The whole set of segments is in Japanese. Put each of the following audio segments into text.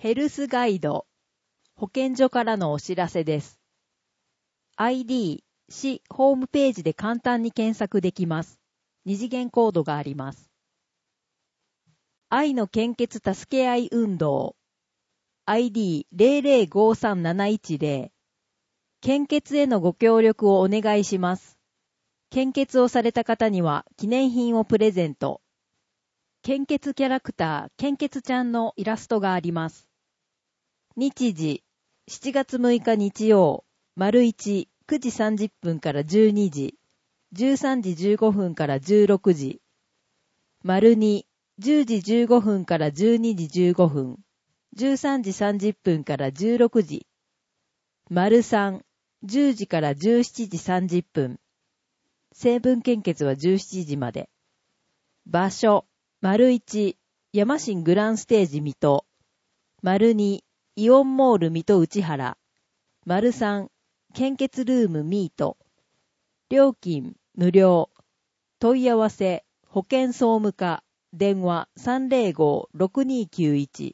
ヘルスガイド、保健所からのお知らせです。ID、市ホームページで簡単に検索できます。二次元コードがあります。愛の献血助け合い運動、ID00537110、献血へのご協力をお願いします。献血をされた方には記念品をプレゼント。献血キャラクター、献血ちゃんのイラストがあります。日時、7月6日日曜、丸1、9時30分から12時、13時15分から16時、丸2、10時15分から12時15分、13時30分から16時、丸3、10時から17時30分、成分献血は17時まで。場所、丸1、山新グランステージ水戸。丸2、イオンモール水戸内原。丸3、献血ルームミート。料金、無料。問い合わせ、保健総務課、電話 305-6291。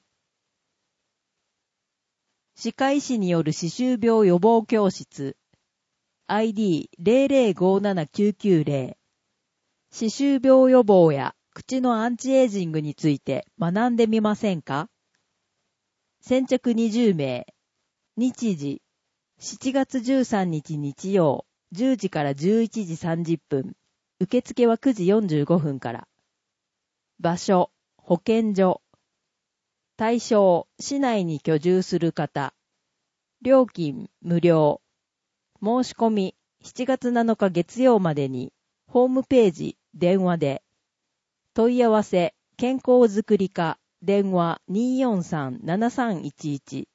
歯科医師による歯周病予防教室。ID00579990。歯周病予防や口のアンチエイジングについて学んでみませんか？先着20名。日時、7月13日日曜、10時から11時30分。受付は9時45分から。場所、保健所。対象、市内に居住する方。料金、無料。申し込み、7月7日月曜までに、ホームページ、電話で。問い合わせ、健康づくり課、電話 243-7311。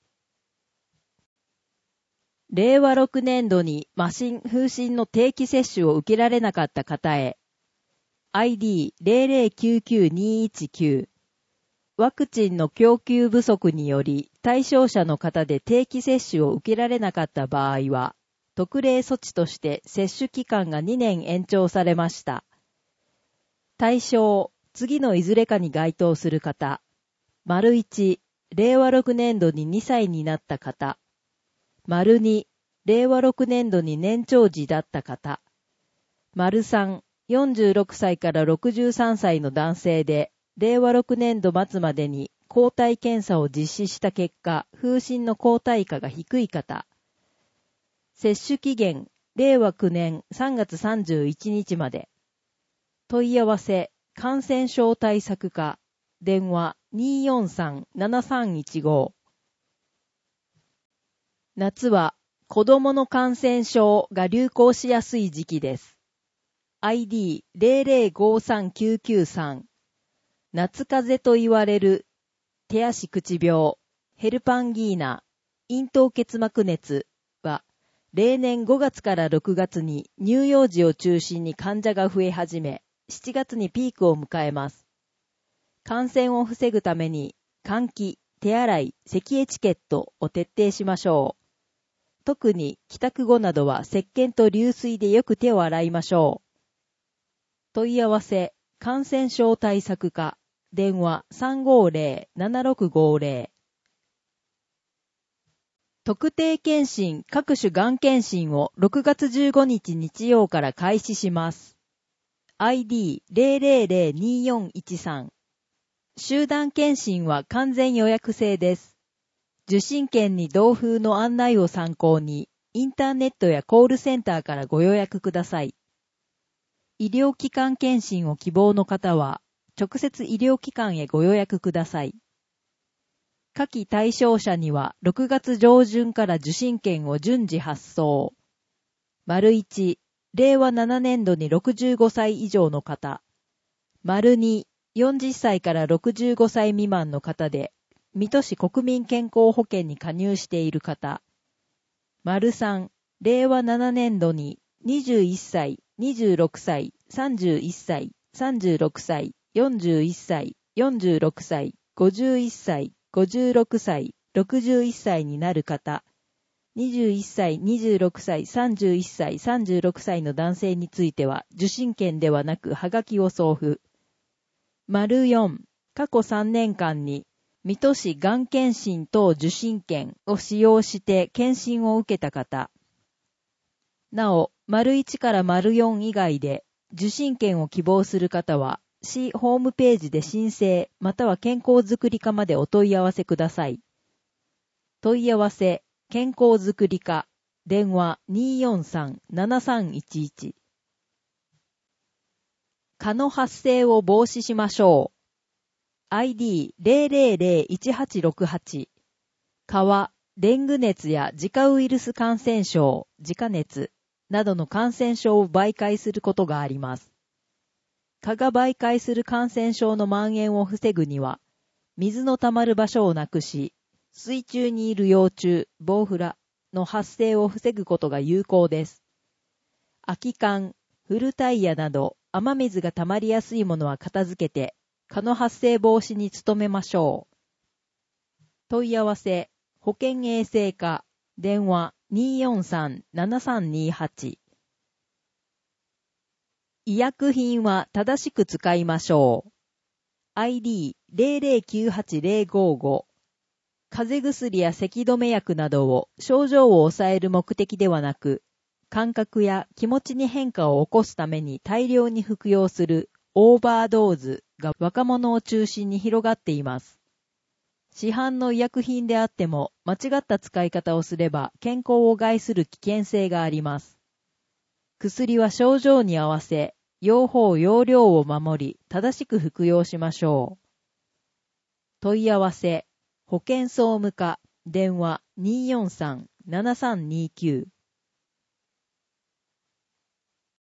令和6年度に麻疹・風疹の定期接種を受けられなかった方へ。ID0099-219。ワクチンの供給不足により、対象者の方で定期接種を受けられなかった場合は、特例措置として接種期間が2年延長されました。対象、次のいずれかに該当する方。丸1、令和6年度に2歳になった方。丸2、令和6年度に年長児だった方。丸3、46歳から63歳の男性で、令和6年度末までに抗体検査を実施した結果、風疹の抗体価が低い方。接種期限、令和9年3月31日まで。問い合わせ、感染症対策課、電話 243-7315。夏は子供の感染症が流行しやすい時期です。ID00539993。夏風邪と言われる手足口病、ヘルパンギーナ、咽頭結膜熱は、例年5月から6月に乳幼児を中心に患者が増え始め、7月にピークを迎えます。感染を防ぐために、換気、手洗い、咳エチケットを徹底しましょう。特に帰宅後などは石鹸と流水でよく手を洗いましょう。問い合わせ、感染症対策課、電話 350-7650。特定健診各種がん検診を6月15日日曜から開始します。ID000241。集団検診は完全予約制です。受診券に同封の案内を参考に、インターネットやコールセンターからご予約ください。医療機関検診を希望の方は、直接医療機関へご予約ください。下記対象者には6月上旬から受診券を順次発送。丸1、令和7年度に65歳以上の方。丸2、40歳から65歳未満の方で、水戸市国民健康保険に加入している方。丸3、令和7年度に21歳、26歳、31歳、36歳、41歳、46歳、51歳、56歳、61歳になる方。21歳、26歳、31歳、36歳の男性については、受診券ではなく、はがきを送付。丸4、過去3年間に、 水戸市がん検診等受診券を使用して検診を受けた方。なお、①から�4以外で受診券を希望する方は、市ホームページで申請または健康づくり課までお問い合わせください。問い合わせ、健康づくり課、電話 243-7311。蚊の発生を防止しましょう。ID0001868。蚊は、デング熱や自家ウイルス感染症、自家熱などの感染症を媒介することがあります。蚊が媒介する感染症の蔓延を防ぐには、水の溜まる場所をなくし、水中にいる幼虫、ボウフラの発生を防ぐことが有効です。空き缶、古タイヤなど雨水が溜まりやすいものは片付けて、蚊の発生防止に努めましょう。問い合わせ、保健衛生課、電話 243-7328。医薬品は正しく使いましょう。ID0098055。風邪薬や咳止め薬などを症状を抑える目的ではなく、感覚や気持ちに変化を起こすために大量に服用するオーバードーズが若者を中心に広がっています。市販の医薬品であっても間違った使い方をすれば健康を害する危険性があります。薬は症状に合わせ、用法用量を守り正しく服用しましょう。問い合わせ、保健総務課、電話 243-7329。